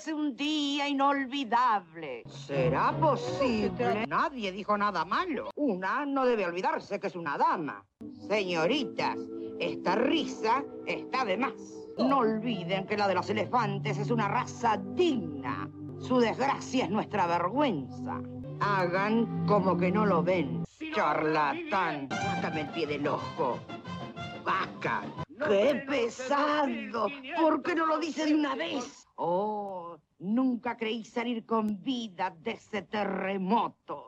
es un día inolvidable. ¿Será posible? Nadie dijo nada malo. Una no debe olvidarse que es una dama. Señoritas, esta risa está de más. No olviden que la de los elefantes es una raza digna. Su desgracia es nuestra vergüenza. Hagan como que no lo ven. Charlatán, sácame el pie del ojo. Vaca, qué pesado. ¿Por qué no lo dice de una vez? Oh, nunca creí salir con vida de ese terremoto.